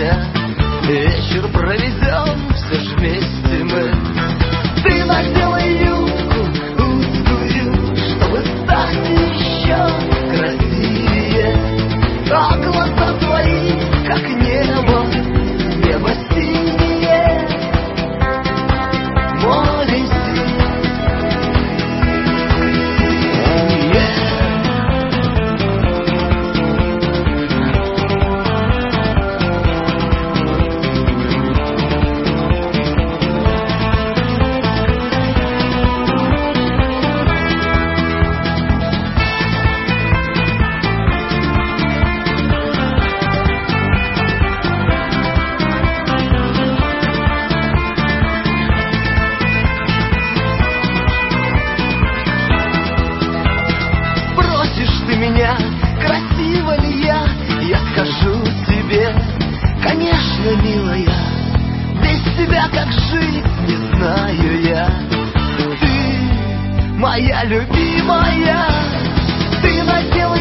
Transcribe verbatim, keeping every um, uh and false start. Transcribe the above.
нельзя. Вечер проведем все ж вместе мы. Ты надела юбку узкую, чтобы стать еще красивее. А глаза твои, как небо, небо синее, море синее. Меня, красива ли я? Я скажу тебе, конечно, милая, без тебя как жить не знаю я. Ты моя любимая, ты надела